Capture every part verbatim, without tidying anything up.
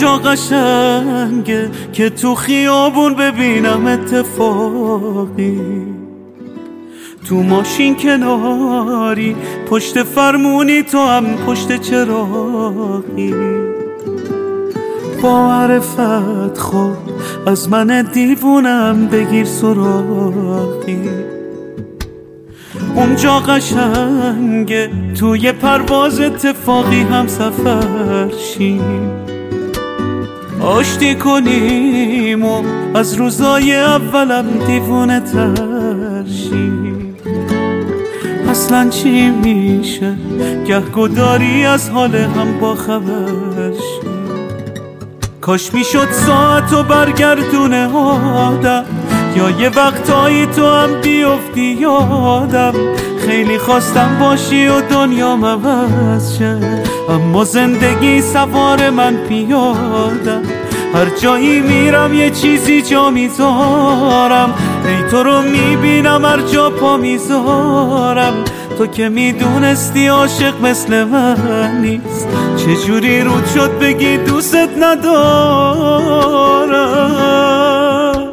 اونجا قشنگه که تو خیابون ببینم اتفاقی، تو ماشین کناری، پشت فرمونی، تو هم پشت چراغی. با معرفت خود از من دیوونم بگیر سراغی. اونجا قشنگه توی پرواز اتفاقی هم سفر شیم، آشتی کنیم و از روزای اولم دیوونه تر شیم. اصلا چی میشه گهگداری از حال هم با خبر شیم. کاش میشد ساعت و برگردونه آدم، یا یه وقتایی تو هم بیفتی یادم. خیلی خواستم باشی و دنیام عوض شه، اما زندگی سوار من پیادم. هر جایی میرم یه چیزی جا میذارم، ای تو رو میبینم هر جا پا میذارم. تو که میدونستی عاشق مثل من نیست، چجوری رود شد بگی دوست ندارم.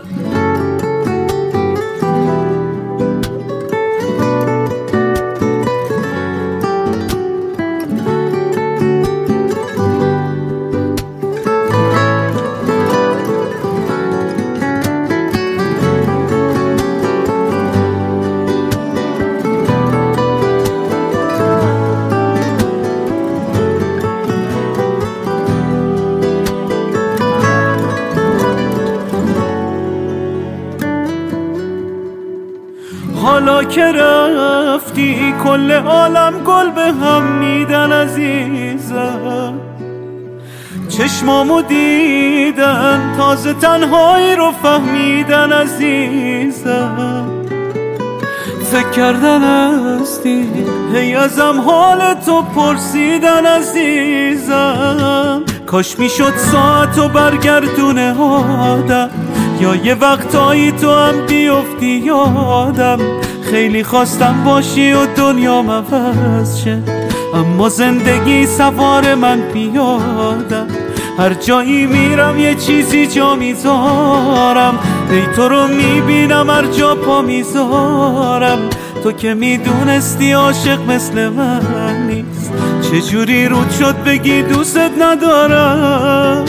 حالا که رفتی کل عالم گل به هم میدن عزیزم. چشمامو دیدن تازه تنهایی رو فهمیدن عزیزم. فکر کردن هستی هی ازم حال تو پرسیدن عزیزم. کاش میشد ساعتو برگردونه آدم، یا یه وقتایی تو هم بیفتی یادم. خیلی خواستم باشی و دنیام عوض شه، اما زندگی سوار من پیادم. هر جایی میرم یه چیزی جا میذارم، ای تو رو میبینم هر جا پا میذارم. تو که میدونستی عاشق مثل من نیست، چجوری رود شد بگی دوست ندارم.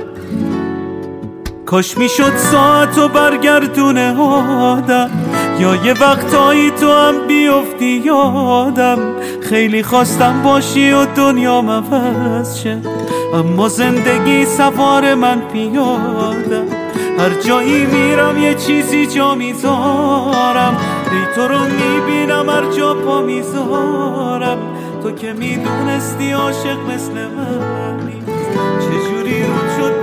کاش میشد ساعتو برگردونه آدم، یا یه وقتایی تو هم بیفتی یادم. خیلی خواستم باشی و دنیام عوض شه، اما زندگی سوار من پیادم. هر جایی میرم یه چیزی جا میذارم، ای تو رو میبینم هر جا پا میذارم. تو که میدونستی عاشق مثل من نیست، چجوری رود شد